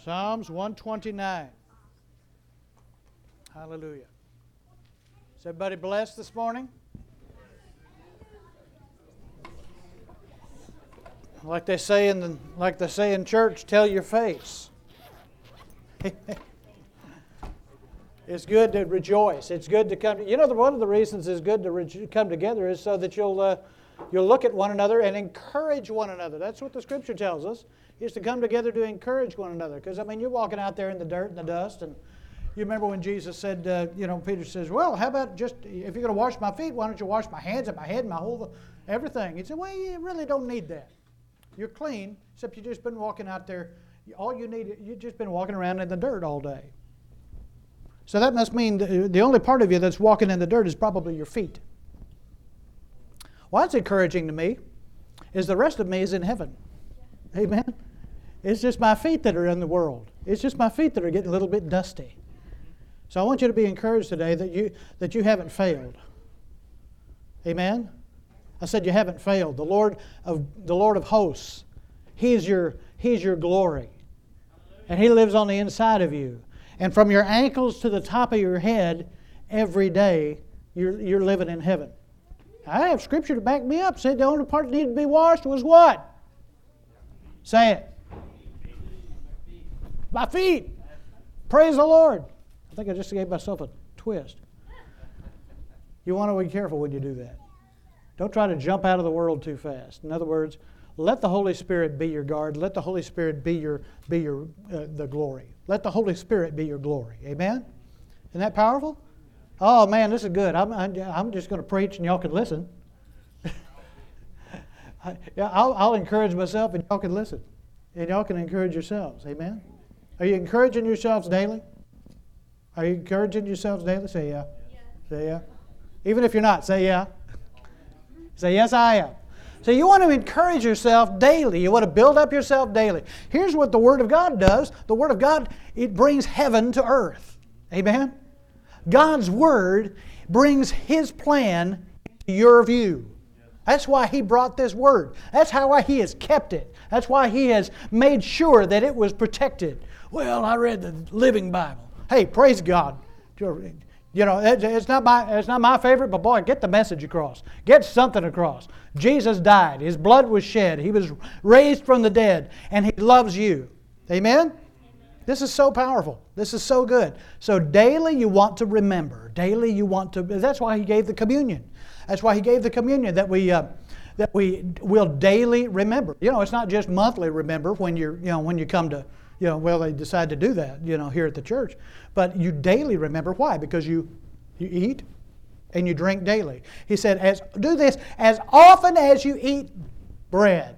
Psalms 129. Hallelujah. Is everybody blessed this morning? Like they say in church, tell your face. It's good to rejoice. It's good to come. One of the reasons it's good to come together is so that you'll look at one another and encourage one another. That's what the Scripture tells us, is to come together to encourage one another. Because, you're walking out there in the dirt and the dust, and you remember when Jesus said, Peter says, well, how about just, if you're going to wash my feet, why don't you wash my hands and my head and my whole, everything? He said, well, you really don't need that. You're clean, except you've just been walking out there. All you need, you've just been walking around in the dirt all day. So that must mean the only part of you that's walking in the dirt is probably your feet. What's encouraging to me is the rest of me is in heaven. Amen? It's just my feet that are in the world. It's just my feet that are getting a little bit dusty. So I want you to be encouraged today that you haven't failed. Amen? I said you haven't failed. The Lord of hosts, He's your glory. And He lives on the inside of you. And from your ankles to the top of your head, every day, you're living in heaven. I have Scripture to back me up. Said the only part that needed to be washed was what? Say it. My feet. Praise the Lord. I think I just gave myself a twist. You want to be careful when you do that. Don't try to jump out of the world too fast. In other words, let the Holy Spirit be your guard. Let the Holy Spirit be the glory. Let the Holy Spirit be your glory. Amen? Isn't that powerful? Oh man, this is good. I'm just going to preach and y'all can listen. I'll encourage myself and y'all can listen. And y'all can encourage yourselves. Amen? Are you encouraging yourselves daily? Are you encouraging yourselves daily? Say yeah. Say yeah. Even if you're not, say yeah. Say yes, I am. So you want to encourage yourself daily. You want to build up yourself daily. Here's what the Word of God does. The Word of God, it brings heaven to earth. Amen? God's Word brings His plan to your view. That's why He brought this Word. That's how He has kept it. That's why He has made sure that it was protected. Well, I read the Living Bible. Hey, praise God. It's not my favorite, but boy, get the message across. Get something across. Jesus died. His blood was shed. He was raised from the dead, and He loves you. Amen? This is so powerful. This is so good. So daily you want to remember. Daily you want to. That's why He gave the communion. That's why He gave the communion, that we will daily remember. It's not just monthly remember when you come to. They decide to do that, here at the church. But you daily remember. Why? Because you eat and you drink daily. He said, do this as often as you eat bread.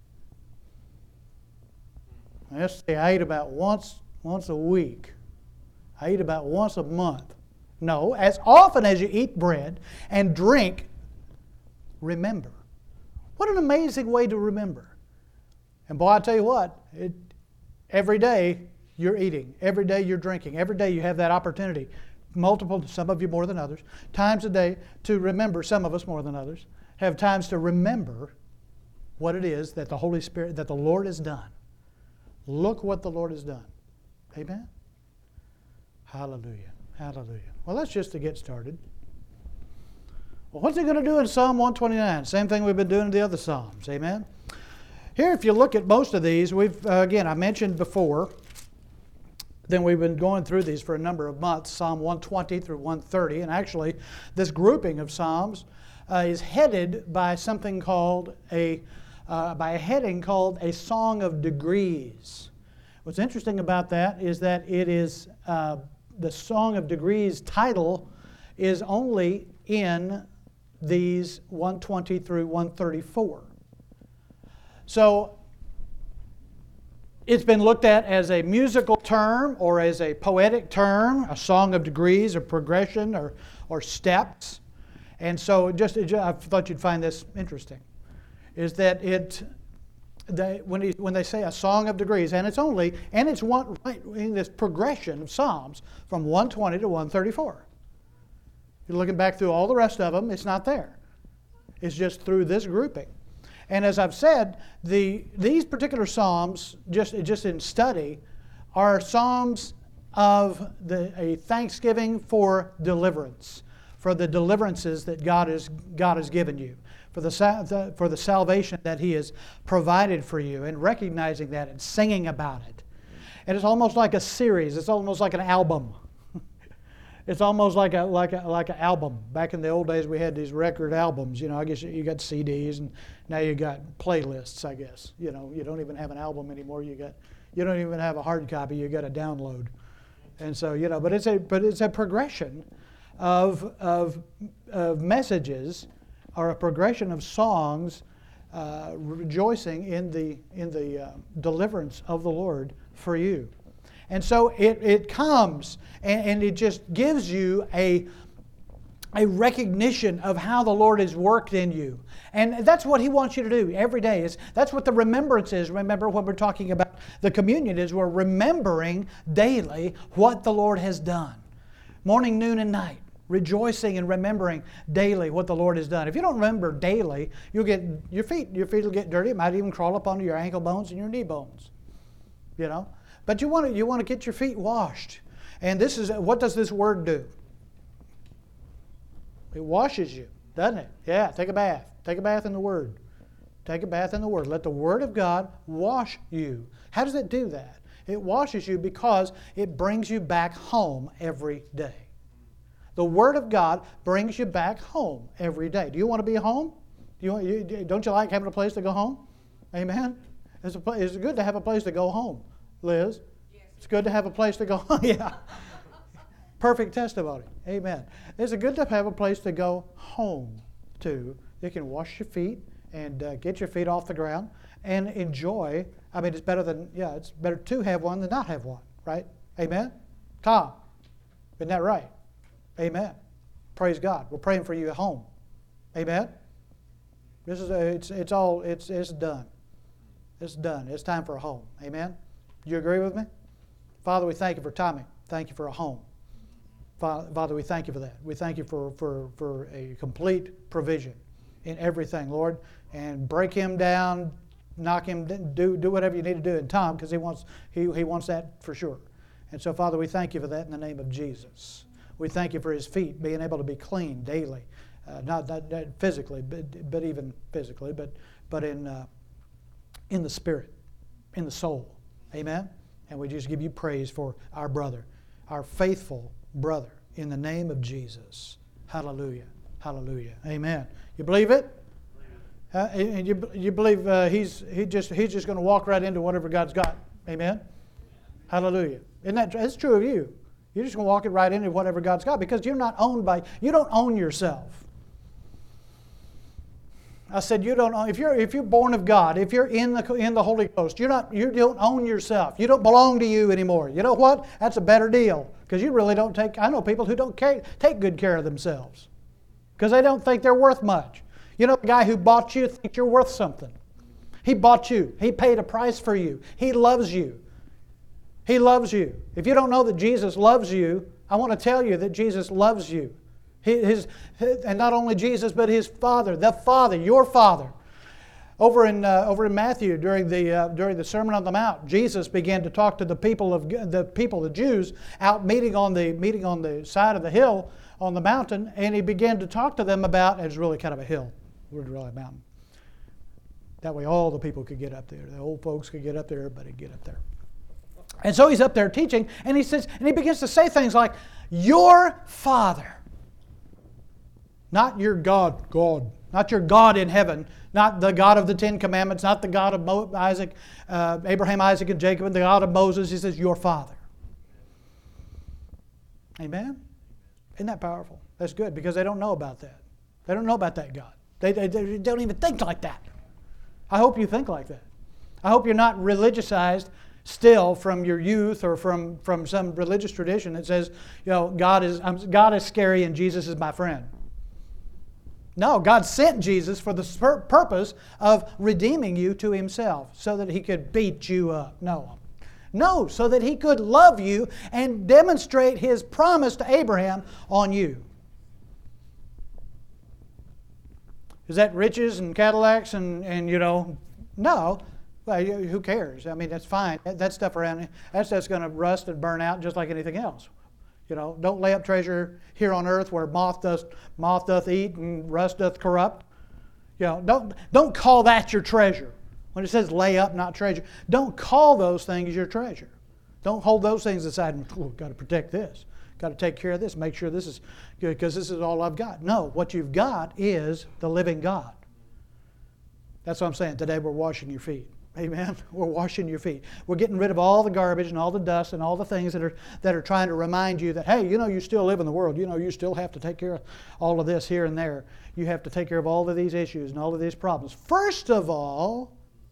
Let's say I eat about once a week. I eat about once a month. No, as often as you eat bread and drink, remember. What an amazing way to remember. And boy, I tell you what, every day you're eating. Every day you're drinking. Every day you have that opportunity. Multiple, some of you more than others, times a day to remember, some of us more than others, have times to remember what it is that the Holy Spirit, that the Lord has done. Look what the Lord has done. Amen? Hallelujah. Hallelujah. Well, that's just to get started. Well, what's He going to do in Psalm 129? Same thing we've been doing in the other Psalms. Amen? Here, if you look at most of these, I mentioned before, then we've been going through these for a number of months, Psalm 120 through 130, and actually this grouping of Psalms is headed by something called by a heading called a Song of Degrees. What's interesting about that is that it is the Song of Degrees title is only in these 120 through 134. So it's been looked at as a musical term or as a poetic term, a song of degrees or progression or steps. And so I thought you'd find this interesting, is that when they say a song of degrees, and it's one right in this progression of Psalms from 120 to 134. You're looking back through all the rest of them, it's not there. It's just through this grouping. And as I've said, these particular Psalms, just in study, are psalms of a thanksgiving for deliverance, for the deliverances that God has given you, for the salvation that He has provided for you, and recognizing that and singing about it. And it's almost like a series. It's almost like an album. It's almost like an album. Back in the old days, we had these record albums. You know, I guess you got CDs, and now you got playlists. I guess you don't even have an album anymore. You don't even have a hard copy. You got a download. And so but it's a progression of messages, or a progression of songs, rejoicing in the deliverance of the Lord for you. And so it comes and it just gives you a recognition of how the Lord has worked in you. And that's what He wants you to do every day. That's what the remembrance is. Remember, when we're talking about the communion, is we're remembering daily what the Lord has done. Morning, noon, and night. Rejoicing and remembering daily what the Lord has done. If you don't remember daily, you'll get your feet will get dirty. It might even crawl up onto your ankle bones and your knee bones. But you want to get your feet washed. And this is what does this word do? It washes you, doesn't it? Yeah, take a bath. Take a bath in the Word. Take a bath in the Word. Let the Word of God wash you. How does it do that? It washes you because it brings you back home every day. The Word of God brings you back home every day. Do you want to be home? Don't you like having a place to go home? Amen? It's good to have a place to go home, Liz. Yes. It's good to have a place to go home. Yeah. Perfect testimony. Amen. It's good to have a place to go home to. You can wash your feet and get your feet off the ground and enjoy. I mean, it's better to have one than not have one, right? Amen? Tom, isn't that right? Amen. Praise God. We're praying for you at home. Amen? This is it's done. It's done. It's time for a home. Amen? Do you agree with me? Father, we thank you for Tommy. Thank you for a home. Father, we thank you for that. We thank you for a complete provision in everything, Lord. And break him down, knock him, do whatever you need to do in Tom, because he wants that for sure. And so, Father, we thank you for that in the name of Jesus. We thank you for his feet being able to be clean daily, not physically, but even physically, but in the spirit, in the soul. Amen. And we just give you praise for our brother, our faithful brother, in the name of Jesus. Hallelujah. Hallelujah. Amen. You believe it? And you believe he's just going to walk right into whatever God's got. Amen. Hallelujah. That's true of you. You're just going to walk it right into whatever God's got, because you don't own yourself. I said you don't own. If you're born of God, if you're in the Holy Ghost, you don't own yourself. You don't belong to you anymore. You know what? That's a better deal, because you really don't take. I know people who don't take good care of themselves because they don't think they're worth much. You know, the guy who bought you thinks you're worth something. He bought you. He paid a price for you. He loves you. He loves you. If you don't know that Jesus loves you, I want to tell you that Jesus loves you. And not only Jesus, but His Father, the Father, your Father. Over in Matthew, during the Sermon on the Mount, Jesus began to talk to the Jews, out meeting on the side of the hill on the mountain, and He began to talk to them about. It's really kind of a hill, it was really a mountain. That way, all the people could get up there. The old folks could get up there, everybody could get up there. And so He's up there teaching, and He begins to say things like, "Your Father." Not your God, not your God in heaven, not the God of the Ten Commandments, not the God of Abraham, Isaac, and Jacob, and the God of Moses. He says, your Father. Amen? Isn't that powerful? That's good, because they don't know about that. They don't know about that God. They don't even think like that. I hope you think like that. I hope you're not religiousized still from your youth or from some religious tradition that says, God is scary and Jesus is my friend. No, God sent Jesus for the purpose of redeeming you to Himself so that He could beat you up. No, so that He could love you and demonstrate His promise to Abraham on you. Is that riches and Cadillacs and no. Well, who cares? I mean, that's fine. That stuff around, that stuff's going to rust and burn out just like anything else. Don't lay up treasure here on earth where moth doth eat and rust doth corrupt. Don't call that your treasure. When it says lay up, not treasure, don't call those things your treasure. Don't hold those things aside and, got to protect this. Got to take care of this. Make sure this is good because this is all I've got. No, what you've got is the living God. That's what I'm saying. Today we're washing your feet. Amen. We're washing your feet. We're getting rid of all the garbage and all the dust and all the things that are trying to remind you that, hey, you still live in the world. You still have to take care of all of this here and there. You have to take care of all of these issues and all of these problems. First of all,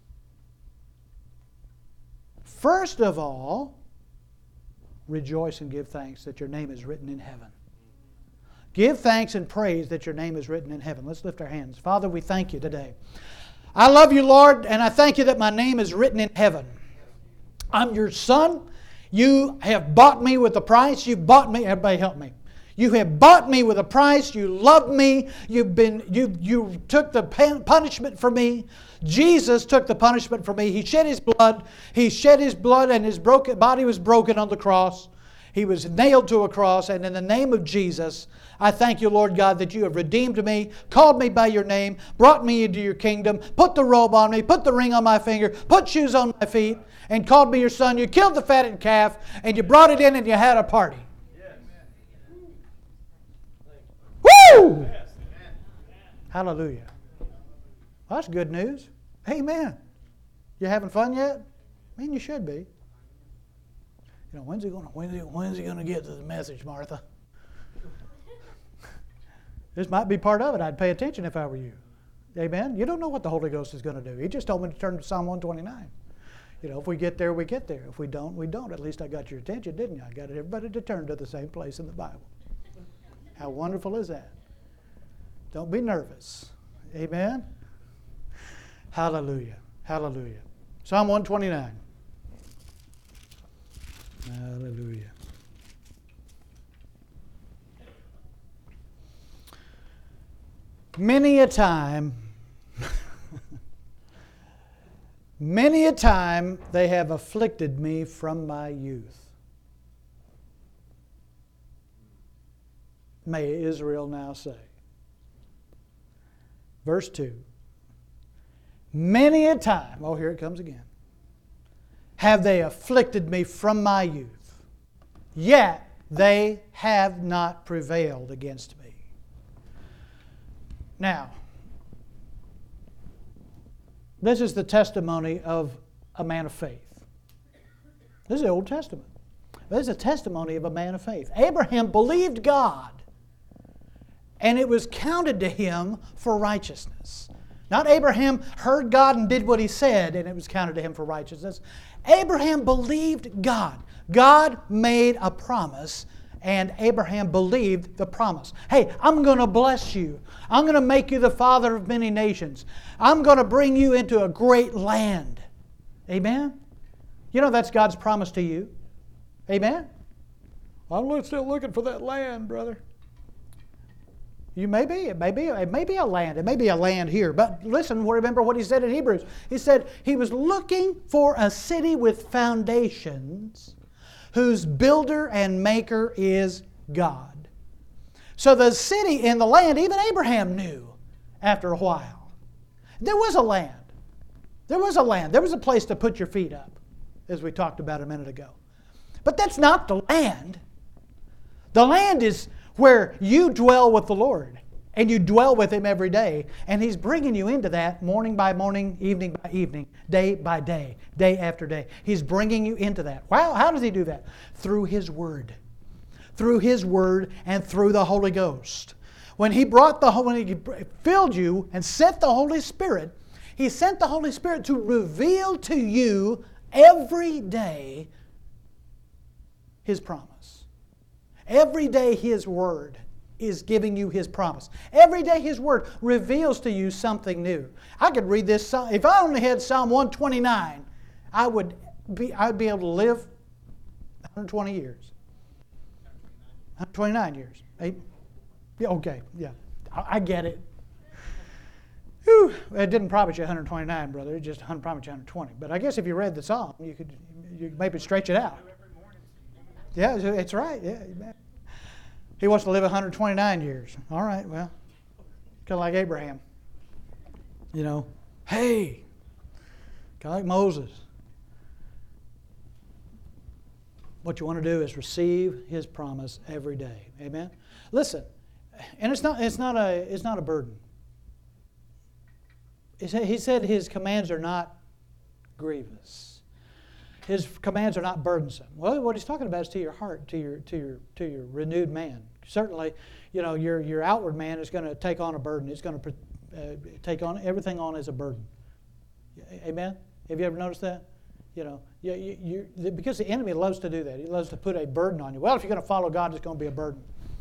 rejoice and give thanks that your name is written in heaven. Give thanks and praise that your name is written in heaven. Let's lift our hands. Father, we thank you today. I love you, Lord, and I thank you that my name is written in heaven. I'm your son. You have bought me with a price. You bought me. Everybody help me. You have bought me with a price. You loved me. You took the punishment for me. Jesus took the punishment for me. He shed His blood. He shed His blood and His body was broken on the cross. He was nailed to a cross. And in the name of Jesus, I thank you, Lord God, that you have redeemed me, called me by your name, brought me into your kingdom, put the robe on me, put the ring on my finger, put shoes on my feet, and called me your son. You killed the fattened calf, and you brought it in and you had a party. Woo! Hallelujah. Well, that's good news. Amen. You having fun yet? I mean, you should be. When's he going to get to the message, Martha? This might be part of it. I'd pay attention if I were you. Amen? You don't know what the Holy Ghost is going to do. He just told me to turn to Psalm 129. If we get there, we get there. If we don't, we don't. At least I got your attention, didn't you? I got everybody to turn to the same place in the Bible. How wonderful is that? Don't be nervous. Amen? Hallelujah. Hallelujah. Psalm 129. Hallelujah. Many a time they have afflicted me from my youth. May Israel now say. Verse 2. Many a time, oh, here it comes again, have they afflicted me from my youth, yet they have not prevailed against me. Now, this is the testimony of a man of faith. This is the Old Testament. This is a testimony of a man of faith. Abraham believed God, and it was counted to him for righteousness. Not Abraham heard God and did what He said, and it was counted to him for righteousness. Abraham believed God. God made a promise, and Abraham believed the promise. Hey, I'm going to bless you. I'm going to make you the father of many nations. I'm going to bring you into a great land. Amen? That's God's promise to you. Amen? I'm still looking for that land, brother. You may be. It may be a land. It may be a land here. But listen, remember what he said in Hebrews. He said he was looking for a city with foundations whose builder and maker is God. So the city and the land, even Abraham knew after a while. There was a land. There was a land. There was a place to put your feet up, as we talked about a minute ago. But that's not the land. The land is where you dwell with the Lord, and you dwell with Him every day, and He's bringing you into that morning by morning, evening by evening, day by day, day after day. He's bringing you into that. Wow, how does He do that? Through His Word. Through His Word and through the Holy Ghost. When He filled you and sent the Holy Spirit, He sent the Holy Spirit to reveal to you every day His promise. Every day His Word is giving you His promise. Every day His Word reveals to you something new. I could read this psalm. If I only had Psalm 129, I would be able to live 120 years. 129 years. Yeah, okay, yeah. I get it. Whew, it didn't promise you 129, brother. It just promised you 120. But I guess if you read the psalm, you could maybe stretch it out. Yeah, it's right. Yeah, he wants to live 129 years. All right, well, kind of like Abraham. You know, hey, kind of like Moses. What you want to do is receive His promise every day. Amen. Listen, and it's not a burden. He said His commands are not grievous. His commands are not burdensome. Well, what He's talking about is to your heart, to your renewed man. Certainly, your outward man is going to take on a burden. It's going to take on everything on as a burden. Amen. Have you ever noticed that? Because the enemy loves to do that. He loves to put a burden on you. Well, if you're going to follow God, it's going to be a burden.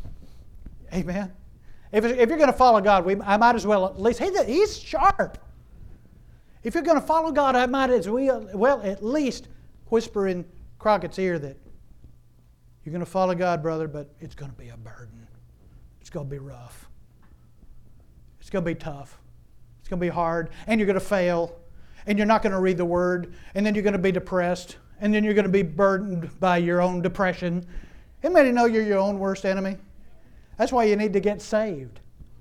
Amen. If you're going to follow God, I might as well at least, He's sharp. If you're going to follow God, I might as well at least whisper in Crockett's ear that you're going to follow God, brother, but it's going to be a burden. It's going to be rough. It's going to be tough. It's going to be hard, and you're going to fail. And you're not going to read the Word, and then you're going to be depressed, and then you're going to be burdened by your own depression. Anybody know you're your own worst enemy? That's why you need to get saved.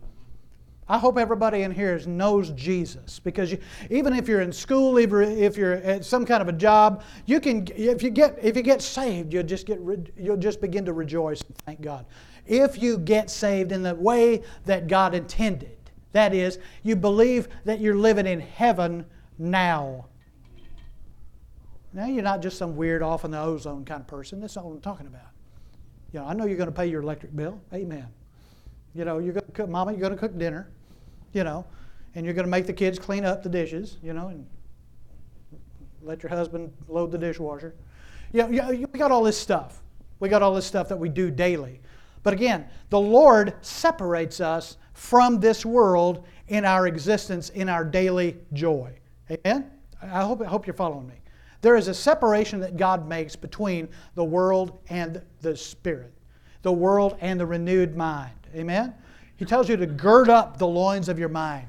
I hope everybody in here knows Jesus, because even if you're in school, if you're at some kind of a job, if you get saved, you'll just begin to rejoice and thank God. If you get saved in the way that God intended, that is, you believe that you're living in heaven now. Now you're not just some weird off in the ozone kind of person. That's not what I'm talking about. I know you're going to pay your electric bill. Amen. You're going to cook, Mama, you're going to cook dinner. And you're going to make the kids clean up the dishes. And let your husband load the dishwasher. We got all this stuff. We got all this stuff that we do daily. But again, the Lord separates us from this world in our existence, in our daily joy. Amen? I hope you're following me. There is a separation that God makes between the world and the Spirit, the world and the renewed mind. Amen? He tells you to gird up the loins of your mind.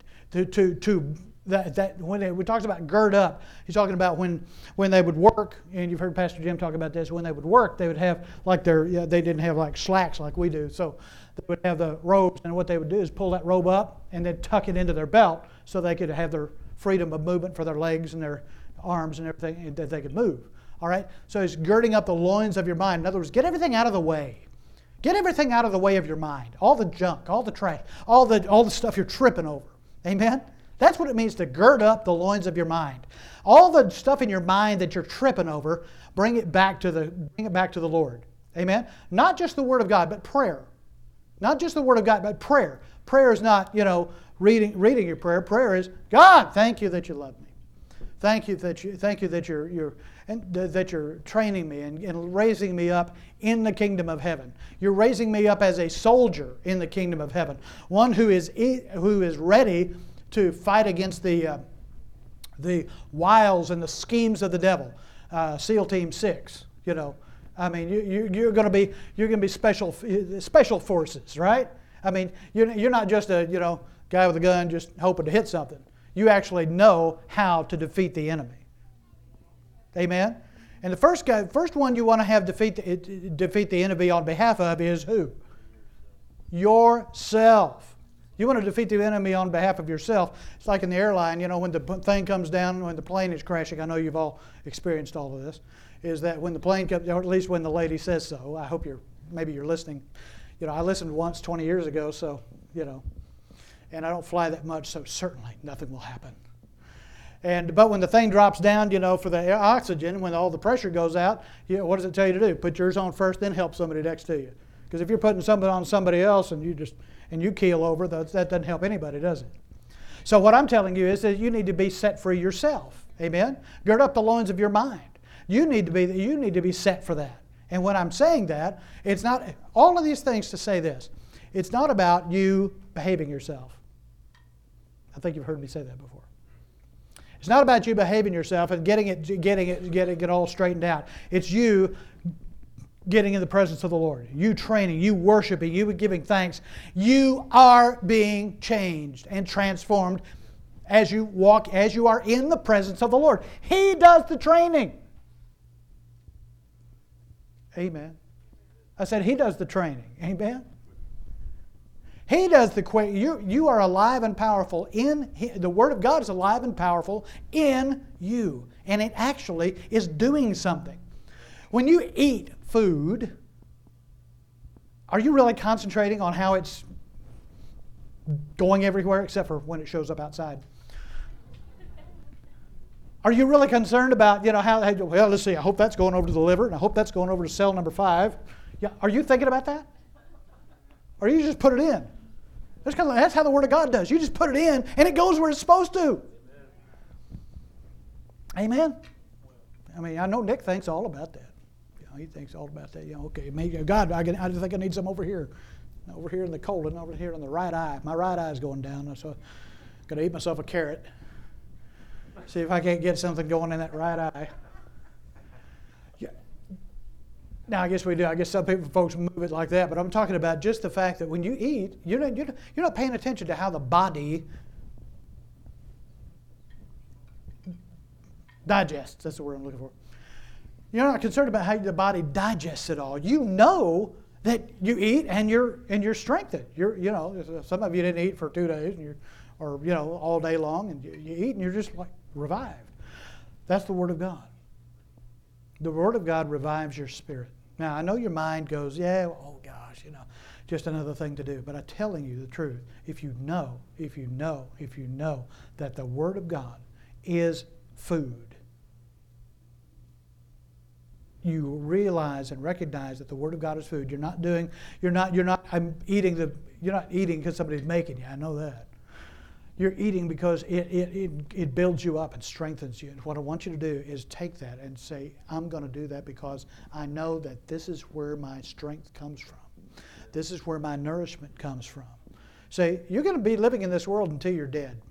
When we talks about gird up, he's talking about when they would work, and you've heard Pastor Jim talk about this. When they would work, they would have like they didn't have like slacks like we do, so they would have the robes, and what they would do is pull that robe up and then tuck it into their belt so they could have their freedom of movement for their legs and their arms and everything, that they could move. All right? So he's girding up the loins of your mind. In other words, get everything out of the way. Get everything out of the way of your mind. All the junk, all the trash, all the stuff you're tripping over. Amen? That's what it means to gird up the loins of your mind. All the stuff in your mind that you're tripping over, bring it back to the Lord. Amen? Not just the Word of God, but prayer. Not just the Word of God, but prayer. Prayer is not, reading your prayer. Prayer is, God, thank you that you love me. Thank you that you're training me and raising me up in the kingdom of heaven. You're raising me up as a soldier in the kingdom of heaven, one who is ready to fight against the wiles and the schemes of the devil. SEAL Team 6. You're going to be special forces, right? You're not just a guy with a gun just hoping to hit something. You actually know how to defeat the enemy. Amen? And the first one you want to have defeat the enemy on behalf of is who? Yourself. You want to defeat the enemy on behalf of yourself. It's like in the airline, when the thing comes down, when the plane is crashing, I know you've all experienced all of this, is that when the plane comes, or at least when the lady says so, I hope maybe you're listening. I listened once 20 years ago, so, and I don't fly that much, so certainly nothing will happen. But when the thing drops down, for the oxygen, when all the pressure goes out, what does it tell you to do? Put yours on first, then help somebody next to you. Because if you're putting something on somebody else and you keel over, that doesn't help anybody, does it? So what I'm telling you is that you need to be set free yourself. Amen? Gird up the loins of your mind. You need to be set for that. And when I'm saying that, it's not all of these things to say this. It's not about you behaving yourself. I think you've heard me say that before. It's not about you behaving yourself and getting it all straightened out. It's you getting in the presence of the Lord, you training, you worshiping, you giving thanks, you are being changed and transformed as you walk, as you are in the presence of the Lord. He does the training. Amen. I said He does the training. Amen. He does the you are alive and powerful in the Word of God is alive and powerful in you, and it actually is doing something. When you eat food, are you really concentrating on how it's going everywhere except for when it shows up outside? Are you really concerned about, how, well, let's see, I hope that's going over to the liver, and I hope that's going over to cell number 5. Yeah, are you thinking about that? Or you just put it in? That's how the Word of God does. You just put it in, and it goes where it's supposed to. Amen? I mean, I know Nick thinks all about that. He thinks all about that. Okay, maybe God, I think I need some over here in the colon, over here in the right eye. My right eye is going down, so I'm going to eat myself a carrot. See if I can't get something going in that right eye. Yeah. Now, I guess we do. I guess some folks move it like that, but I'm talking about just the fact that when you eat, you're not paying attention to how the body digests. That's the word I'm looking for. You're not concerned about how the body digests it all. You know that you eat and you're strengthened. Some of you didn't eat for 2 days or all day long, and you eat and you're just like revived. That's the Word of God. The Word of God revives your spirit. Now, I know your mind goes, oh gosh, just another thing to do. But I'm telling you the truth. If you know that the Word of God is food, you realize and recognize that the Word of God is food. You're not eating because somebody's making you. I know that. You're eating because it builds you up and strengthens you. And what I want you to do is take that and say, I'm going to do that because I know that this is where my strength comes from. This is where my nourishment comes from. Say, you're going to be living in this world until you're dead.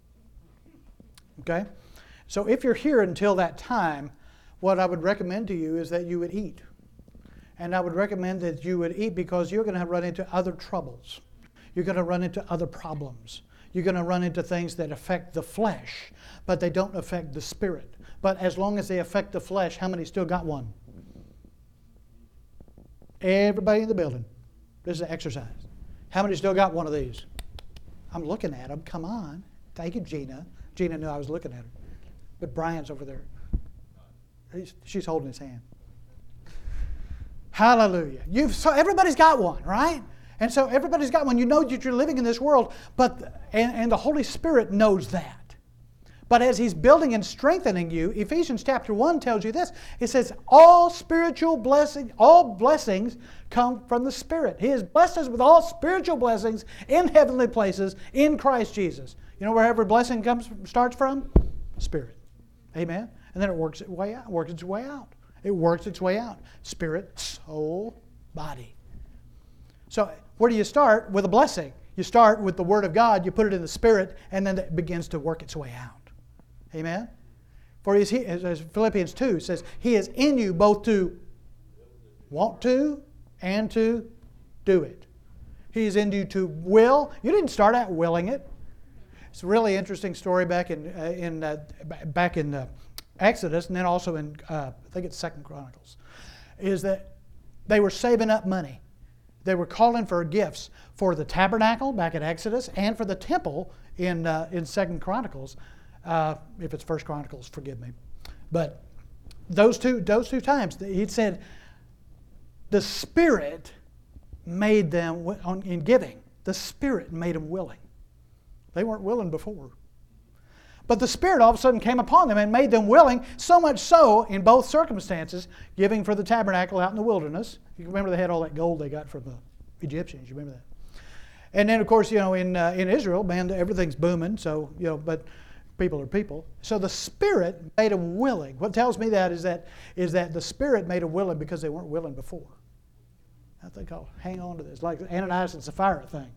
Okay? So if you're here until that time, what I would recommend to you is that you would eat. And I would recommend that you would eat because you're going to run into other troubles. You're going to run into other problems. You're going to run into things that affect the flesh, but they don't affect the spirit. But as long as they affect the flesh, how many still got one? Everybody in the building. This is an exercise. How many still got one of these? I'm looking at them. Come on. Thank you, Gina. Gina knew I was looking at her. But Brian's over there. She's holding his hand. Hallelujah. So everybody's got one, right? And so everybody's got one. You know that you're living in this world, and the Holy Spirit knows that. But as He's building and strengthening you, Ephesians chapter 1 tells you this. It says, all blessings come from the Spirit. He has blessed us with all spiritual blessings in heavenly places in Christ Jesus. You know where every blessing starts from? Spirit. Amen? And then it works its way out. It works its way out. Spirit, soul, body. So where do you start? With a blessing. You start with the Word of God, you put it in the Spirit, and then it begins to work its way out. Amen? For as Philippians 2 says, He is in you both to want to and to do it. He is in you to will. You didn't start out willing it. It's a really interesting story back in Exodus, and then also in, I think it's 2 Chronicles, is that they were saving up money. They were calling for gifts for the tabernacle back in Exodus and for the temple in 2 Chronicles. If it's 1 Chronicles, forgive me. But those two times, he said, the Spirit made them, in giving, the Spirit made them willing. They weren't willing before. But the Spirit all of a sudden came upon them and made them willing, so much so in both circumstances, giving for the tabernacle out in the wilderness. You remember they had all that gold they got from the Egyptians. You remember that? And then, of course, in Israel, man, everything's booming. So, but people are people. So the Spirit made them willing. What tells me that is that the Spirit made them willing because they weren't willing before. I think I'll hang on to this, like the Ananias and Sapphira thing.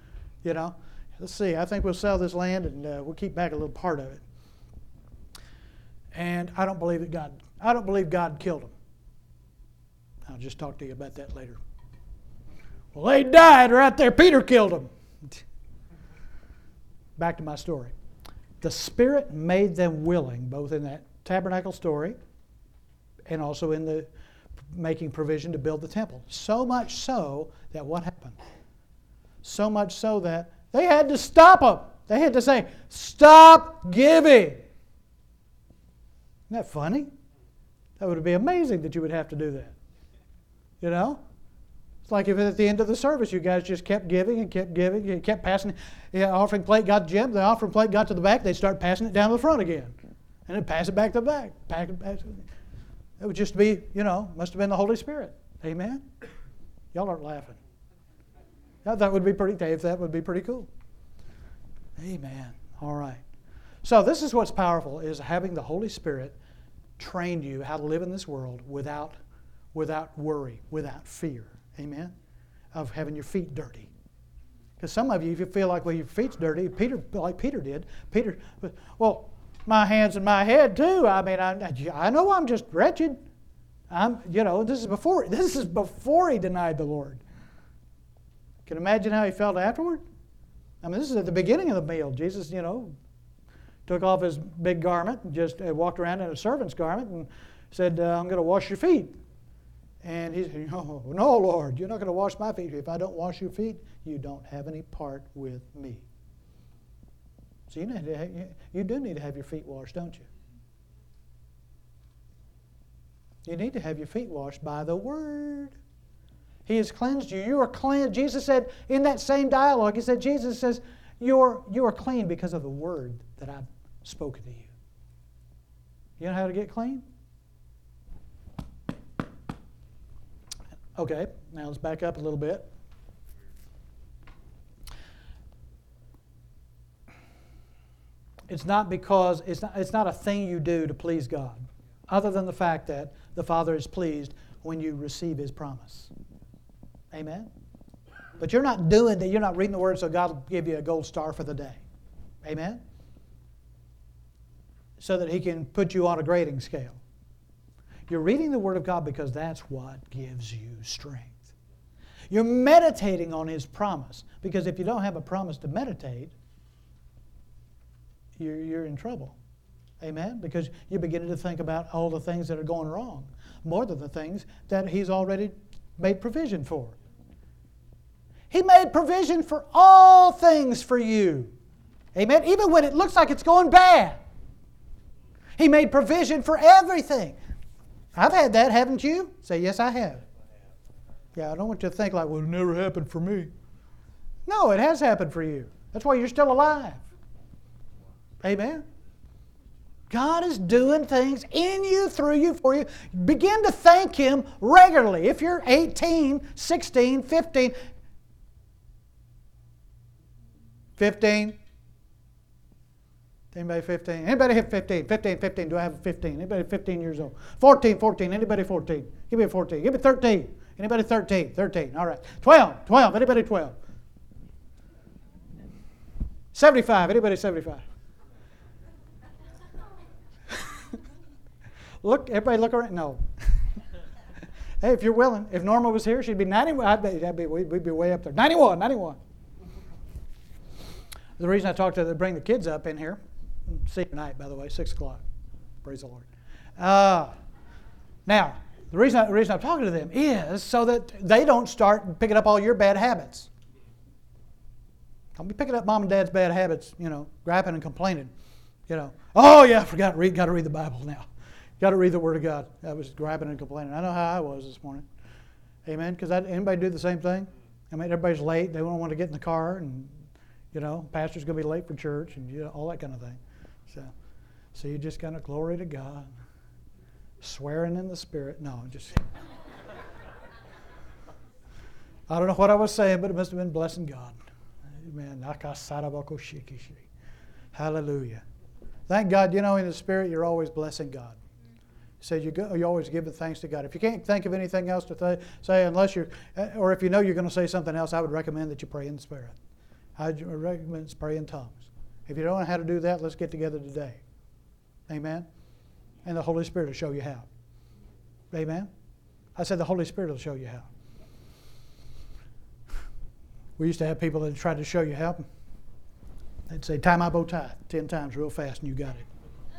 Let's see. I think we'll sell this land and we'll keep back a little part of it. And I don't believe God killed them. I'll just talk to you about that later. Well, they died right there. Peter killed them. Back to my story. The Spirit made them willing, both in that tabernacle story and also in the making provision to build the temple. So much so that what happened? So much so that they had to stop them. They had to say, stop giving. Isn't that funny? That would be amazing that you would have to do that. You know? It's like if at the end of the service you guys just kept giving and kept passing. The offering plate got to Jim, the offering plate got to the back, they'd start passing it down to the front again. And then pass it back to the back. It would just be, must have been the Holy Spirit. Amen? Y'all aren't laughing. That would be pretty, Dave, that would be pretty cool. Amen. All right. So this is what's powerful, is having the Holy Spirit train you how to live in this world without worry, without fear. Amen? Of having your feet dirty. Because some of you, if you feel like, your feet's dirty, like Peter did. Well, my hands and my head too. I mean, I know I'm just wretched. This is before he denied the Lord. Can you imagine how he felt afterward? I mean, this is at the beginning of the meal. Jesus, took off his big garment and just walked around in a servant's garment and said, I'm going to wash your feet. And he said, no, Lord, you're not going to wash my feet. If I don't wash your feet, you don't have any part with me. So you do need to have your feet washed, don't you? You need to have your feet washed by the Word. He has cleansed you. You are cleansed. Jesus said in that same dialogue, Jesus says, you are clean because of the Word that I've spoken to you. You know how to get clean? Okay, now let's back up a little bit. It's not because it's not a thing you do to please God, other than the fact that the Father is pleased when you receive His promise. Amen? But you're not doing that. You're not reading the Word so God will give you a gold star for the day. Amen? So that He can put you on a grading scale. You're reading the Word of God because that's what gives you strength. You're meditating on His promise. Because if you don't have a promise to meditate, you're in trouble. Amen? Because you're beginning to think about all the things that are going wrong, more than the things that He's already made provision for. He made provision for all things for you. Amen? Even when it looks like it's going bad. He made provision for everything. I've had that, haven't you? Say, yes, I have. Yeah, I don't want you to think like, well, it never happened for me. No, it has happened for you. That's why you're still alive. Amen? God is doing things in you, through you, for you. Begin to thank Him regularly. If you're 18, 16, 15. 15? Anybody 15? Anybody have 15? 15. Do I have a 15? Anybody 15 years old? 14. Anybody 14? Give me a 14. Give me 13. Anybody 13? 13. All right. 12. Anybody 12? 75. Anybody 75? Everybody look around. No. Hey, if you're willing. If Norma was here, she'd be 91. We'd be way up there. 91. The reason I bring the kids up in here, see you tonight, by the way, 6 o'clock. Praise the Lord. Now, the reason I'm talking to them is so that they don't start picking up all your bad habits. Don't be picking up mom and dad's bad habits, griping and complaining. Oh yeah, I forgot to read. Got to read the Bible now. Got to read the Word of God. I was griping and complaining. I know how I was this morning. Amen. Because anybody do the same thing? I mean, everybody's late. They don't want to get in the car, and pastor's going to be late for church, and all that kind of thing. So you just kind of glory to God, swearing in the Spirit. No, just I don't know what I was saying, but it must have been blessing God. Amen. Hallelujah. Thank God, in the Spirit, you're always blessing God. So you always give the thanks to God. If you can't think of anything else to say, or if you're going to say something else, I would recommend that you pray in the Spirit. I recommend pray in tongues. If you don't know how to do that, let's get together today. Amen? And the Holy Spirit will show you how. Amen? I said the Holy Spirit will show you how. We used to have people that tried to show you how. They'd say, tie my bow tie 10 times real fast and you got it.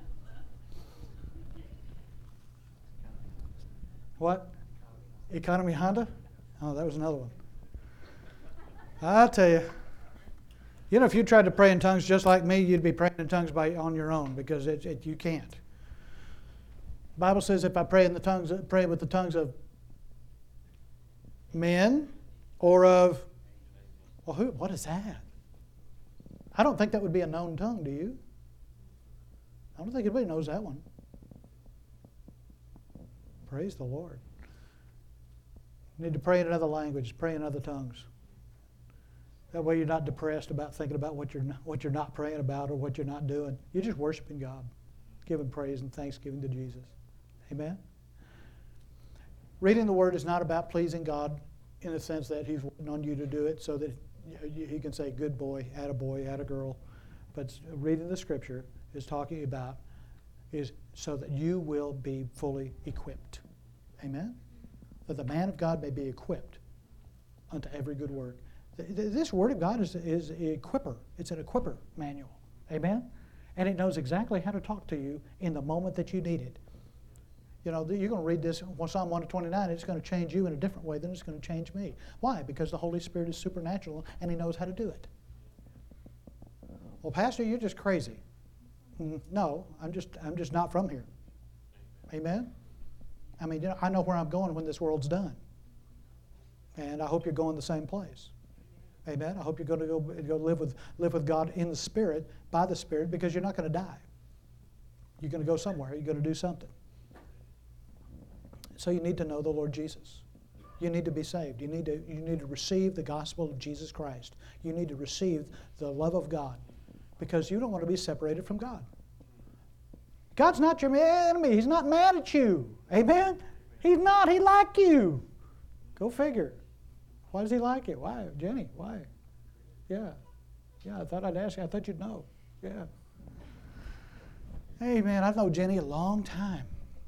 What? Economy Honda? Oh, that was another one. I'll tell you. You know, if you tried to pray in tongues just like me, you'd be praying in tongues on your own because you can't. The Bible says if I pray with the tongues of men or of, well, what is that? I don't think that would be a known tongue, do you? I don't think anybody knows that one. Praise the Lord. You need to pray in another language, pray in other tongues. That way you're not depressed about thinking about what you're not praying about or what you're not doing. You're just worshiping God, giving praise and thanksgiving to Jesus. Amen? Reading the Word is not about pleasing God in the sense that He's waiting on you to do it so that He can say, good boy, attaboy, attagirl. But reading the Scripture is talking about is so that you will be fully equipped. Amen? That the man of God may be equipped unto every good work. This Word of God is an equipper. It's an equipper manual. Amen? And it knows exactly how to talk to you in the moment that you need it. You know, you're going to read this, Psalm 129, it's going to change you in a different way than it's going to change me. Why? Because the Holy Spirit is supernatural and He knows how to do it. Well, Pastor, you're just crazy. No, I'm just not from here. Amen? I mean, you know, I know where I'm going when this world's done. And I hope you're going the same place. Amen? I hope you're going to go live with God in the Spirit, by the Spirit, because you're not going to die. You're going to go somewhere. You're going to do something. So you need to know the Lord Jesus. You need to be saved. You need to receive the gospel of Jesus Christ. You need to receive the love of God because you don't want to be separated from God. God's not your enemy. He's not mad at you. Amen? He's not. He likes you. Go figure. Why does He like you? Why? Jenny, why? Yeah, I thought I'd ask you. I thought you'd know. Yeah. Hey, man, I've known Jenny a long time.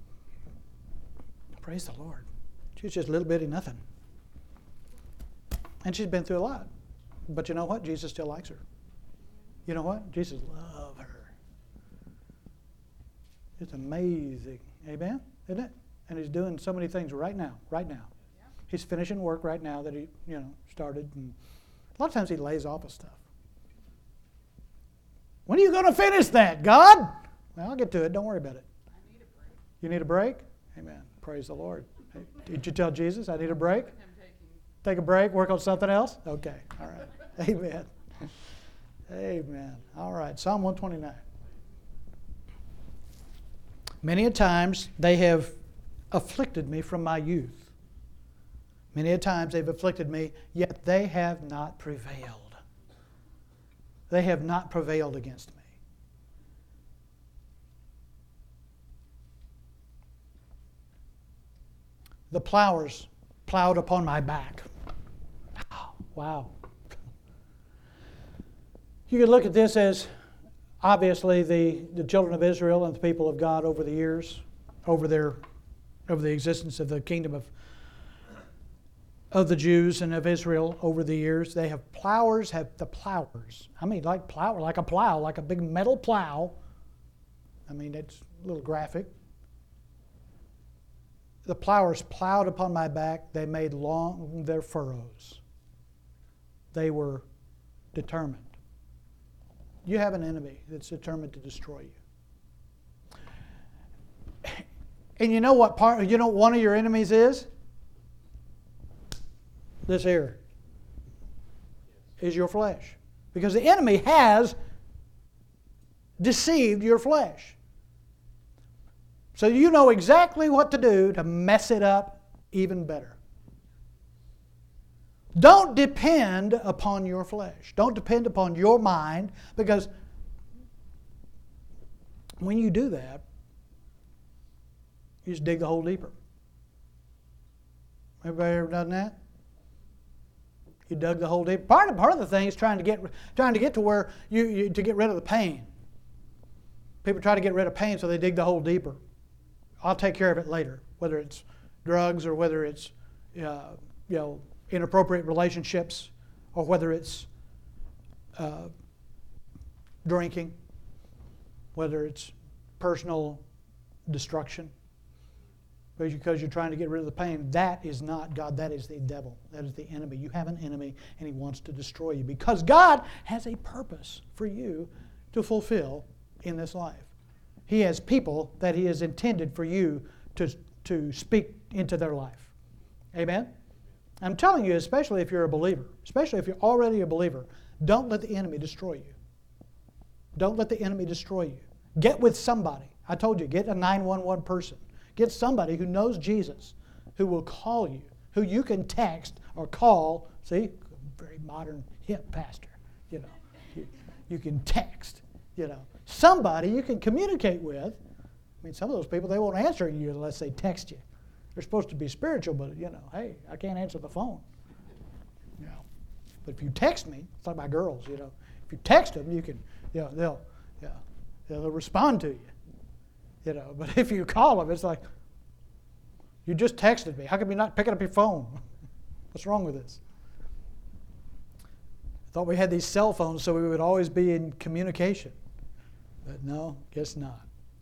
Praise the Lord. She's just a little bitty nothing. And she's been through a lot. But you know what? Jesus still likes her. You know what? Jesus loves her. It's amazing. Amen? Isn't it? And He's doing so many things right now. Right now. Yeah. He's finishing work right now that He started. And a lot of times He lays off of stuff. When are you going to finish that, God? Well, I'll get to it. Don't worry about it. I need a break. You need a break? Amen. Praise the Lord. Did you tell Jesus I need a break? Take a break, work on something else? Okay. All right. Amen. Amen. All right. Psalm 129. Many a times they have afflicted me from my youth. Many a times they've afflicted me, yet they have not prevailed. They have not prevailed against me. The plowers plowed upon my back. Wow. You could look at this as obviously the children of Israel and the people of God over the years, over the existence of the kingdom of the Jews and of Israel over the years. They have the plowers. I mean, like a plow, like a big metal plow. I mean, it's a little graphic. The plowers plowed upon my back. They made long their furrows. They were determined. You have an enemy that's determined to destroy you. And you know what one of your enemies is? This here is your flesh. Because the enemy has deceived your flesh. So you know exactly what to do to mess it up even better. Don't depend upon your flesh. Don't depend upon your mind, because when you do that, you just dig the hole deeper. Everybody ever done that? You dug the hole deeper. Part of the thing is trying to get to where to get rid of the pain. People try to get rid of pain, so they dig the hole deeper. I'll take care of it later. Whether it's drugs or whether it's inappropriate relationships or whether it's drinking, whether it's personal destruction, because you're trying to get rid of the pain. That is not God. That is the devil. That is the enemy. You have an enemy, and he wants to destroy you because God has a purpose for you to fulfill in this life. He has people that he has intended for you to speak into their life. Amen? I'm telling you, especially if you're a believer, especially if you're already a believer, don't let the enemy destroy you. Don't let the enemy destroy you. Get with somebody. I told you, get a 911 person. Get somebody who knows Jesus, who will call you, who you can text or call. See, very modern, hip pastor. You can text. Somebody you can communicate with. I mean, some of those people, they won't answer you unless they text you. They're supposed to be spiritual, but hey, I can't answer the phone. But if you text me, it's like my girls. If you text them, you can. They'll respond to you. But if you call them, it's like, you just texted me. How come you're not picking up your phone? What's wrong with this? I thought we had these cell phones so we would always be in communication. But no, guess not.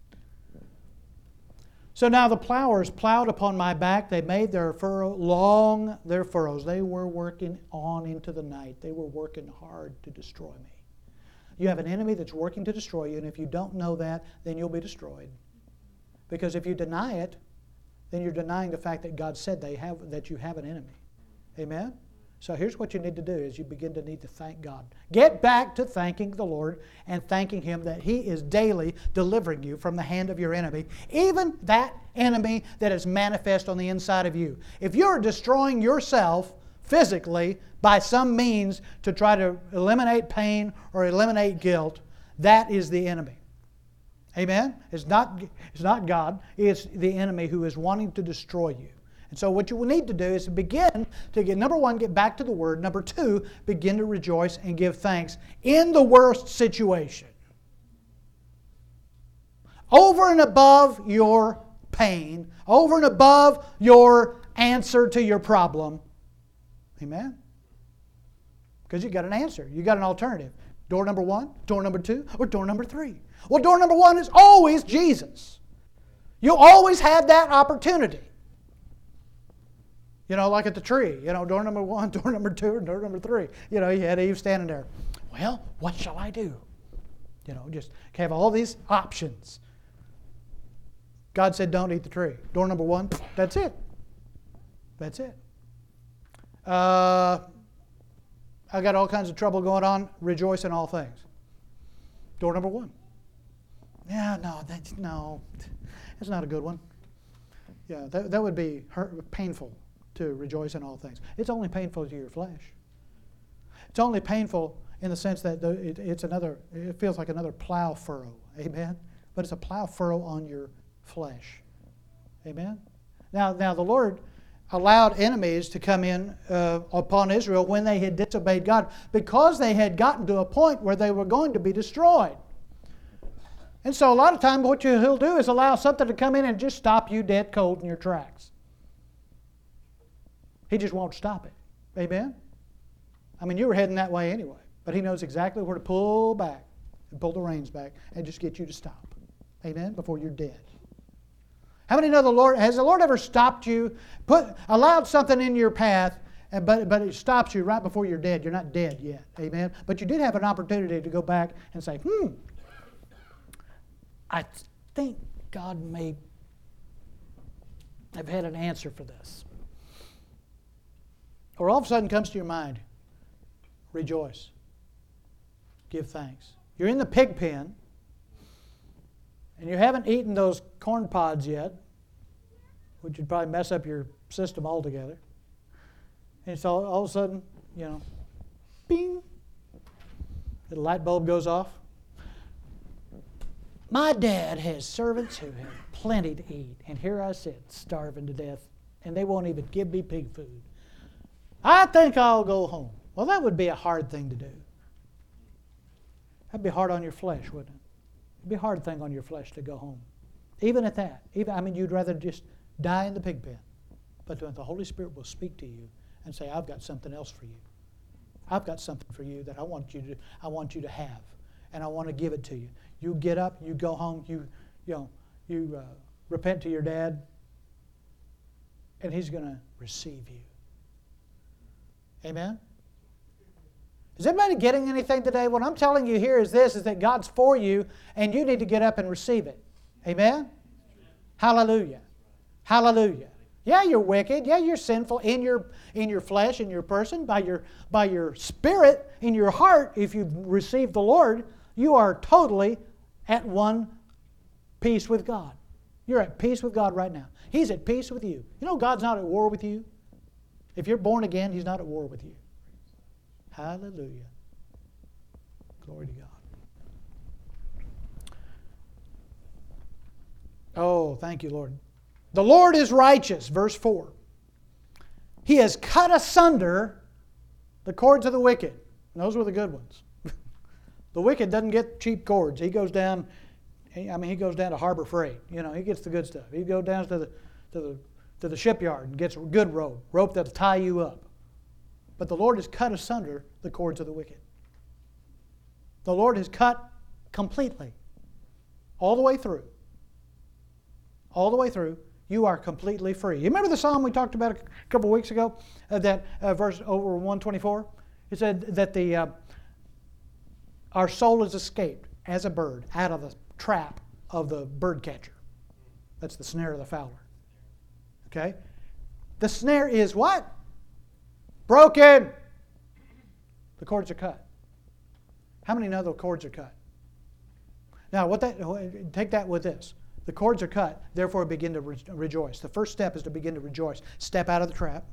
So now the plowers plowed upon my back. They made their furrows. They were working on into the night. They were working hard to destroy me. You have an enemy that's working to destroy you, and if you don't know that, then you'll be destroyed. Because if you deny it, then you're denying the fact that God said that you have an enemy. Amen? So here's what you need to do is you need to thank God. Get back to thanking the Lord and thanking Him that He is daily delivering you from the hand of your enemy, even that enemy that is manifest on the inside of you. If you're destroying yourself physically by some means to try to eliminate pain or eliminate guilt, that is the enemy. Amen? It's not God. It's the enemy who is wanting to destroy you. And so what you will need to do is to begin to number one, get back to the Word. Number two, begin to rejoice and give thanks in the worst situation. Over and above your pain, over and above your answer to your problem. Amen? Because you got an answer. You got an alternative. Door number one, door number two, or door number three. Well, door number one is always Jesus. You'll always have that opportunity. Like at the tree. Door number one, door number two, and door number three. You had Eve standing there. Well, what shall I do? Just have all these options. God said, don't eat the tree. Door number one, that's it. That's it. I got all kinds of trouble going on. Rejoice in all things. Door number one. Yeah, that's not a good one. Yeah, that would be painful to rejoice in all things. It's only painful to your flesh. It's only painful in the sense that it feels like another plow furrow. Amen? But it's a plow furrow on your flesh. Amen? Now the Lord allowed enemies to come in upon Israel when they had disobeyed God because they had gotten to a point where they were going to be destroyed. And so a lot of times what He'll do is allow something to come in and just stop you dead cold in your tracks. He just won't stop it. Amen? I mean, you were heading that way anyway, but He knows exactly where to pull back and pull the reins back and just get you to stop. Amen? Before you're dead. How many know has the Lord ever stopped you, allowed something in your path, but it stops you right before you're dead? You're not dead yet. Amen? But you did have an opportunity to go back and say, I think God may have had an answer for this. Or all of a sudden comes to your mind, rejoice. Give thanks. You're in the pig pen, and you haven't eaten those corn pods yet, which would probably mess up your system altogether. And so all of a sudden, bing, the light bulb goes off. My dad has servants who have plenty to eat, and here I sit starving to death, and they won't even give me pig food. I think I'll go home. Well, that would be a hard thing to do. That'd be hard on your flesh, wouldn't it? It'd be a hard thing on your flesh to go home. Even at that. You'd rather just die in the pig pen. but the Holy Spirit will speak to you and say, I've got something else for you. I've got something for you that I want you to have, and I want to give it to you. You get up, you go home, you repent to your dad, and He's going to receive you. Amen? Is everybody getting anything today? What I'm telling you here is this, is that God's for you, and you need to get up and receive it. Amen? Hallelujah. Hallelujah. Yeah, you're wicked. Yeah, you're sinful in your flesh, in your person, by your spirit, in your heart. If you've received the Lord, you are totally at one peace with God. You're at peace with God right now. He's at peace with you. You know God's not at war with you. If you're born again, He's not at war with you. Hallelujah. Glory to God. Oh, thank you, Lord. The Lord is righteous, verse 4. He has cut asunder the cords of the wicked. And those were the good ones. The wicked doesn't get cheap cords. He goes down to Harbor Freight. You know, he gets the good stuff. He goes down to the shipyard and gets a good rope that'll tie you up. But the Lord has cut asunder the cords of the wicked. The Lord has cut completely, all the way through. All the way through. You are completely free. You remember the psalm we talked about a couple of weeks ago? That verse over 124? It said that our soul has escaped as a bird out of the trap of the bird catcher. That's the snare of the fowler. Okay? The snare is what? Broken. The cords are cut. How many know the cords are cut? Now, take that with this. The cords are cut, therefore begin to rejoice. The first step is to begin to rejoice. Step out of the trap.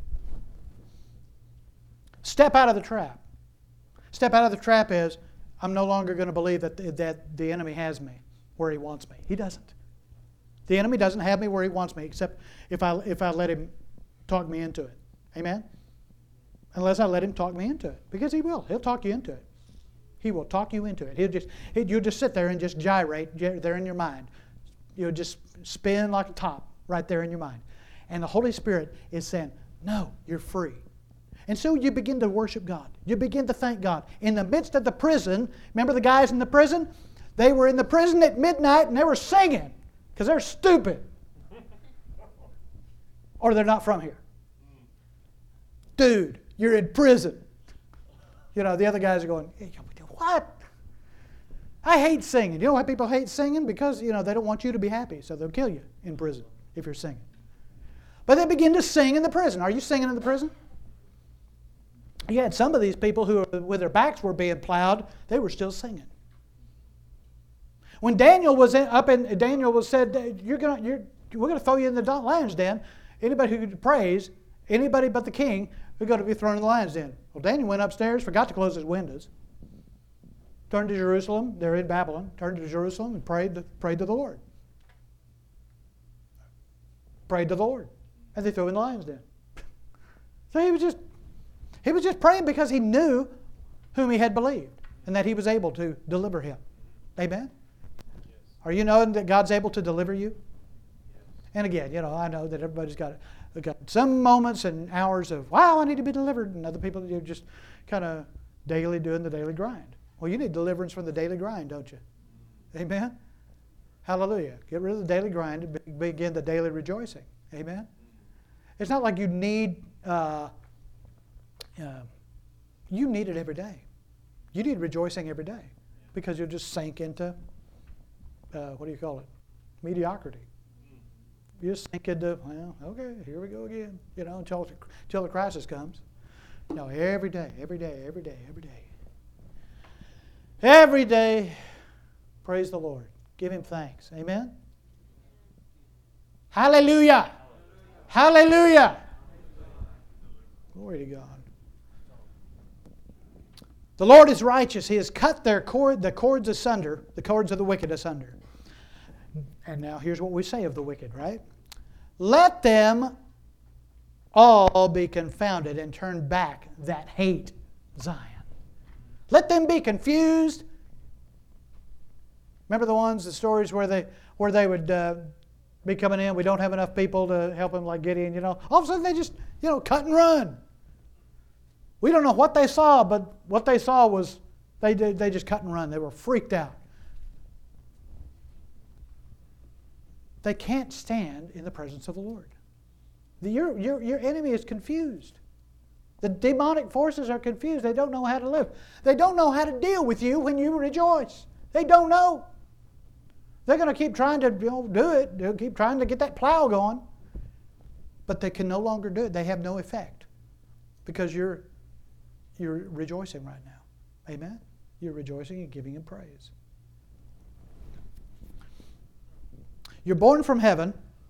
Step out of the trap. Step out of the trap is, I'm no longer going to believe that the enemy has me where he wants me. He doesn't. The enemy doesn't have me where he wants me, except if I let him talk me into it. Amen? Unless I let him talk me into it. Because he will. He'll talk you into it. He will talk you into it. You'll just sit there and just gyrate there in your mind. You'll just spin like a top right there in your mind. And the Holy Spirit is saying, no, you're free. And so you begin to worship God. You begin to thank God. In the midst of the prison, remember the guys in the prison? They were in the prison at midnight and they were singing because they're stupid. Or they're not from here. Dude, you're in prison. You know, the other guys are going, what? I hate singing. You know why people hate singing? Because, they don't want you to be happy, so they'll kill you in prison if you're singing. But they begin to sing in the prison. Are you singing in the prison? You had some of these people who, with their backs were being plowed, they were still singing. When Daniel was said, we're going to throw you in the lion's den. Anybody who prays, anybody but the king, we're going to be thrown in the lion's den. Well, Daniel went upstairs, forgot to close his windows. Turned to Jerusalem, they're in Babylon, turned to Jerusalem and prayed to the Lord. Prayed to the Lord. And they threw him in the lion's den. So he was just praying because he knew whom he had believed and that he was able to deliver him. Amen? Yes. Are you knowing that God's able to deliver you? Yes. And again, I know that everybody's got some moments and hours of, wow, I need to be delivered. And other people, you're just kind of daily doing the daily grind. Well, you need deliverance from the daily grind, don't you? Amen? Hallelujah. Get rid of the daily grind and begin the daily rejoicing. Amen? It's not like you need it every day. You need rejoicing every day because you'll just sink into, mediocrity. You just sink into, okay, here we go again, until the crisis comes. No, every day, every day, every day, every day. Every day, praise the Lord. Give Him thanks. Amen? Hallelujah! Hallelujah! Glory to God. The Lord is righteous. He has cut the cords asunder, the cords of the wicked asunder. And now here's what we say of the wicked, right? Let them all be confounded and turn back that hate Zion. Let them be confused. Remember the stories where they would be coming in. We don't have enough people to help them like Gideon, All of a sudden they just, cut and run. We don't know what they saw, but what they saw was they just cut and run. They were freaked out. They can't stand in the presence of the Lord. Your enemy is confused. The demonic forces are confused. They don't know how to live. They don't know how to deal with you when you rejoice. They don't know. They're going to keep trying to do it. They'll keep trying to get that plow going. But they can no longer do it. They have no effect. Because you're rejoicing right now. Amen? You're rejoicing and giving Him praise. You're born from heaven.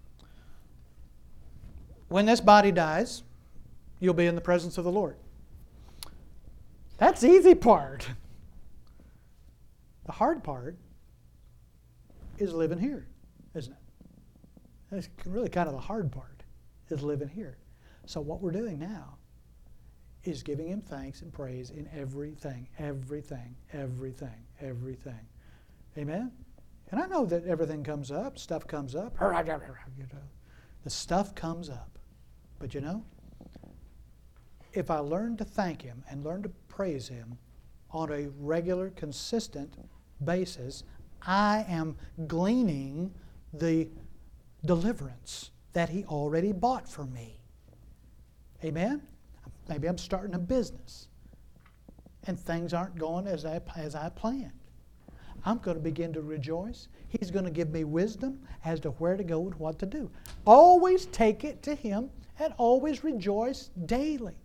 When this body dies, you'll be in the presence of the Lord. That's the easy part. The hard part is living here, isn't it? That's really kind of the hard part, is living here. So what we're doing now is giving Him thanks and praise in everything, everything, everything, everything. Amen? And I know that everything comes up, stuff comes up. The stuff comes up. But if I learn to thank Him and learn to praise Him on a regular, consistent basis, I am gleaning the deliverance that He already bought for me. Amen? Maybe I'm starting a business and things aren't going as I planned. I'm going to begin to rejoice. He's going to give me wisdom as to where to go and what to do. Always take it to Him and always rejoice daily.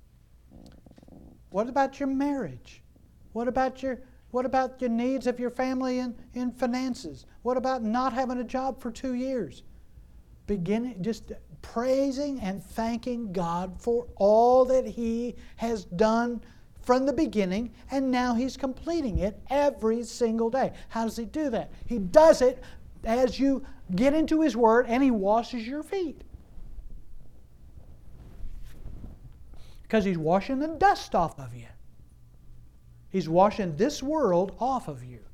What about your marriage? What about your needs of your family in finances? What about not having a job for 2 years? Just praising and thanking God for all that He has done from the beginning, and now He's completing it every single day. How does He do that? He does it as you get into His Word and He washes your feet. Because He's washing the dust off of you. He's washing this world off of you.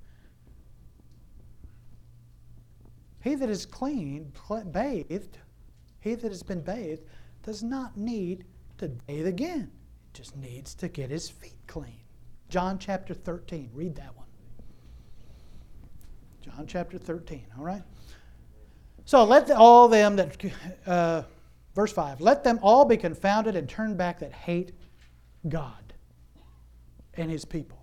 He that is bathed, he that has been bathed, does not need to bathe again. Just needs to get his feet clean. John chapter 13. Read that one. John chapter 13. All right. So let all them that, verse 5, let them all be confounded and turn back that hate God and His people.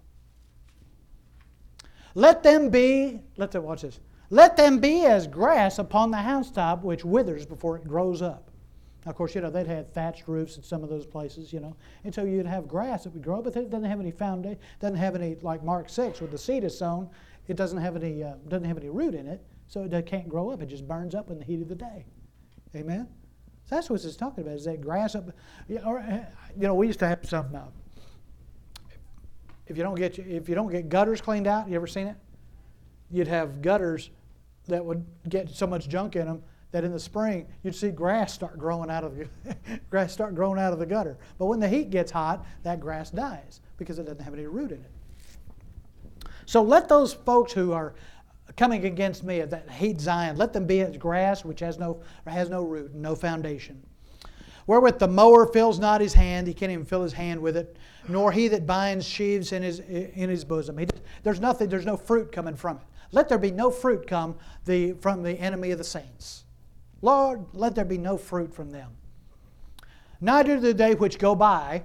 Watch this. Let them be as grass upon the housetop which withers before it grows up. Now, of course, they'd had thatched roofs in some of those places, and so you'd have grass that would grow, but it doesn't have any foundation, doesn't have any, like Mark 6, where the seed is sown, it doesn't have any root in it, so it can't grow up. It just burns up in the heat of the day. Amen? So that's what it's talking about, is that grass up. We used to have some, if you don't get gutters cleaned out, you ever seen it? You'd have gutters that would get so much junk in them that in the spring you'd see grass start growing out of the gutter. But when the heat gets hot, that grass dies because it doesn't have any root in it. So let those folks who are coming against me that hate Zion, let them be as grass which has no root and no foundation. Wherewith the mower fills not his hand, he can't even fill his hand with it, nor he that binds sheaves in his bosom. There's no fruit coming from it. Let there be no fruit come from the enemy of the saints. Lord, let there be no fruit from them. Neither do they which go by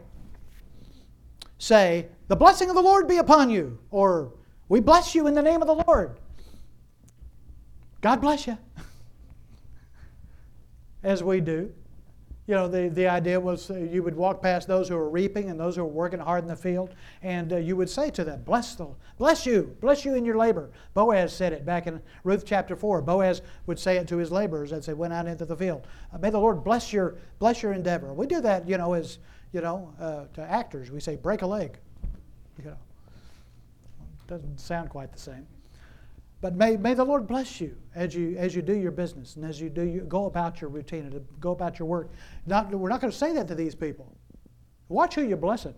say, the blessing of the Lord be upon you, or we bless you in the name of the Lord. God bless you. As we do. The idea was you would walk past those who are reaping and those who are working hard in the field, and you would say to them, bless you in your labor. Boaz said it back in Ruth chapter 4. Boaz would say it to his laborers as they went out into the field. May the Lord bless your endeavor. We do that, to actors. We say, break a leg. Doesn't sound quite the same. But may the Lord bless you as you do your business and as you go about your routine and go about your work. We're not going to say that to these people. Watch who you're blessing.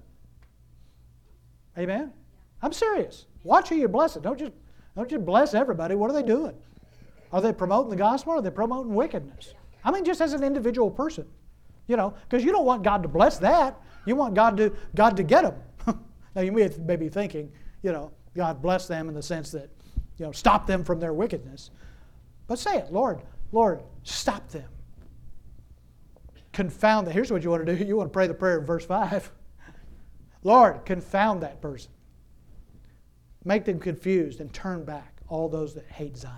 Amen? I'm serious. Watch who you're blessing. Don't just bless everybody. What are they doing? Are they promoting the gospel or are they promoting wickedness? I mean, just as an individual person. Because you don't want God to bless that. You want God to get them. Now, you may be thinking, God bless them in the sense that, stop them from their wickedness. But say it, Lord, stop them. Confound them. Here's what you want to do. You want to pray the prayer in verse 5. Lord, confound that person. Make them confused and turn back all those that hate Zion.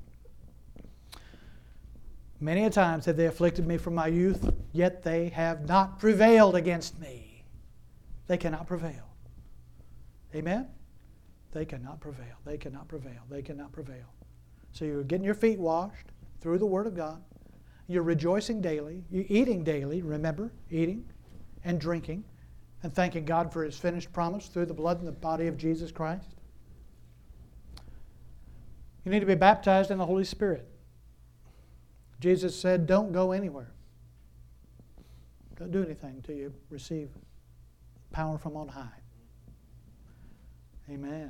Many a times have they afflicted me from my youth, yet they have not prevailed against me. They cannot prevail. Amen? They cannot prevail. They cannot prevail. They cannot prevail. So you're getting your feet washed through the Word of God. You're rejoicing daily. You're eating daily, remember, eating and drinking and thanking God for His finished promise through the blood and the body of Jesus Christ. You need to be baptized in the Holy Spirit. Jesus said, don't go anywhere. Don't do anything until you receive power from on high. Amen.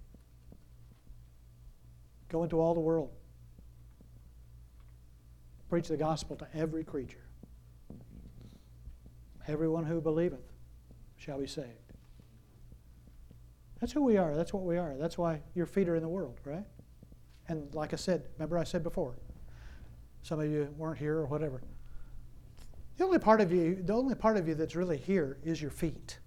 Go into all the world. Preach the gospel to every creature. Everyone who believeth shall be saved. That's who we are. That's what we are. That's why your feet are in the world, right? And like I said, remember I said before, some of you weren't here or whatever. The only part of you that's really here is your feet.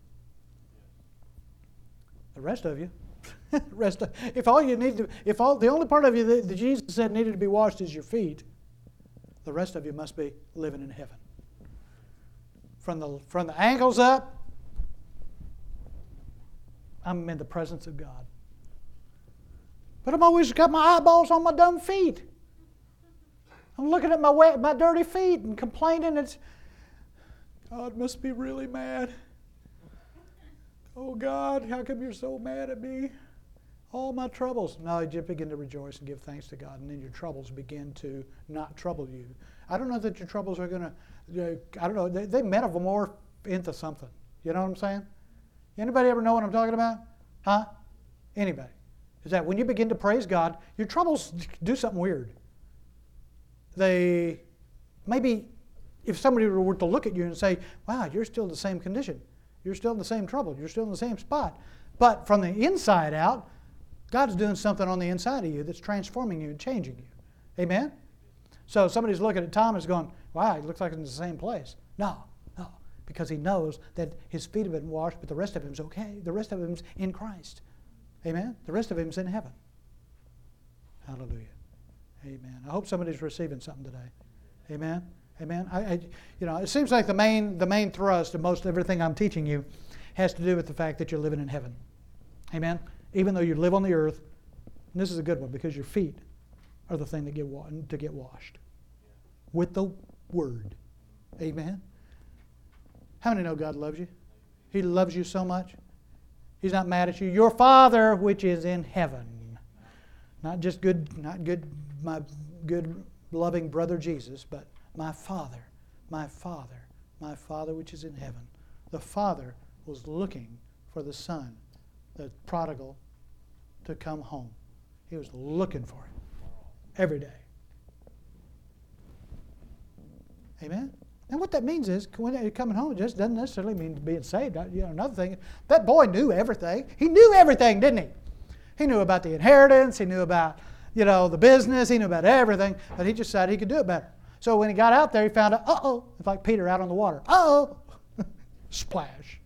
The rest of you, the only part of you that Jesus said needed to be washed is your feet, the rest of you must be living in heaven. From the ankles up, I'm in the presence of God. But I've always got my eyeballs on my dumb feet. I'm looking at my dirty feet and complaining. God must be really mad. Oh God, how come you're so mad at me? All my troubles. No, you begin to rejoice and give thanks to God, and then your troubles begin to not trouble you. I don't know that your troubles are going to, I don't know, they metamorph into something. You know what I'm saying? Anybody ever know what I'm talking about? Huh? Anybody? Is that when you begin to praise God, your troubles do something weird. Maybe if somebody were to look at you and say, wow, you're still in the same condition. You're still in the same trouble. You're still in the same spot. But from the inside out, God's doing something on the inside of you that's transforming you and changing you. Amen? So somebody's looking at Thomas going, wow, he looks like he's in the same place. No, because he knows that his feet have been washed, but the rest of him's okay. The rest of him's in Christ. Amen? The rest of him's in heaven. Hallelujah. Amen. I hope somebody's receiving something today. Amen? Amen. It seems like the main thrust of most everything I'm teaching you has to do with the fact that you're living in heaven. Amen. Even though you live on the earth, and this is a good one because your feet are the thing that get washed with the Word. Amen. How many know God loves you? He loves you so much. He's not mad at you. Your Father which is in heaven, not my good loving brother Jesus, but my Father which is in heaven. The Father was looking for the Son, the prodigal, to come home. He was looking for him every day. Amen? And what that means is, when you're coming home, it just doesn't necessarily mean being saved. Another thing, that boy knew everything. He knew everything, didn't he? He knew about the inheritance. He knew about, the business. He knew about everything. But he just decided he could do it better. So when he got out there, he found out, it's like Peter out on the water. Splash.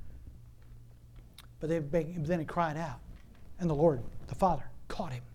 But then he cried out. And the Lord, the Father, caught him.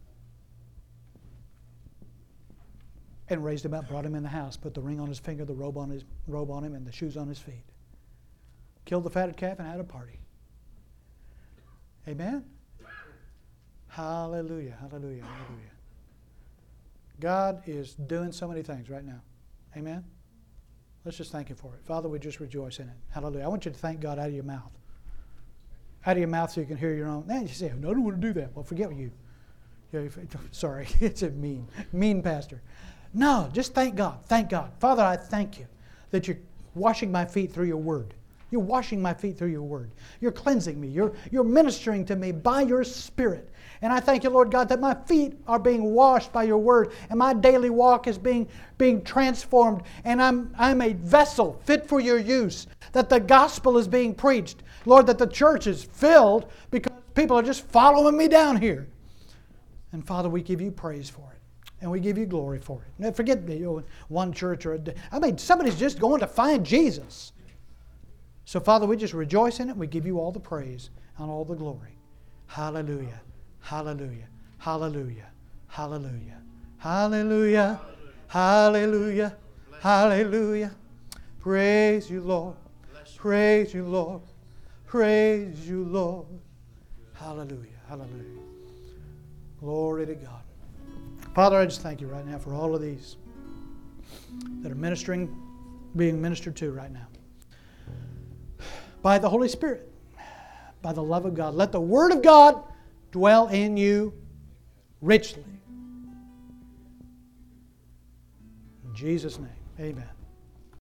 And raised him up, brought him in the house, put the ring on his finger, the robe on him, and the shoes on his feet. Killed the fatted calf and had a party. Amen? Hallelujah, hallelujah, hallelujah. God is doing so many things right now. Amen? Let's just thank Him for it. Father, we just rejoice in it. Hallelujah. I want you to thank God out of your mouth. Out of your mouth so you can hear your own. You say, no, I don't want to do that. Well, forget you. Sorry, it's a mean pastor. No, just thank God. Thank God. Father, I thank you that you're washing my feet through your word. You're washing my feet through your word. You're cleansing me. You're ministering to me by your Spirit. And I thank you, Lord God, that my feet are being washed by your word, and my daily walk is being transformed, and I'm a vessel fit for your use, that the gospel is being preached. Lord, that the church is filled because people are just following me down here. And Father, we give you praise for it, and we give you glory for it. Now, forget one church or a day. Somebody's just going to find Jesus. So, Father, we just rejoice in it. We give you all the praise and all the glory. Hallelujah. Hallelujah. Hallelujah. Hallelujah. Hallelujah. Hallelujah. Hallelujah. Praise you, Lord. Praise you, Lord. Praise you, Lord. Hallelujah. Hallelujah. Glory to God. Father, I just thank you right now for all of these that are being ministered to right now. By the Holy Spirit, by the love of God. Let the Word of God dwell in you richly. In Jesus' name, amen.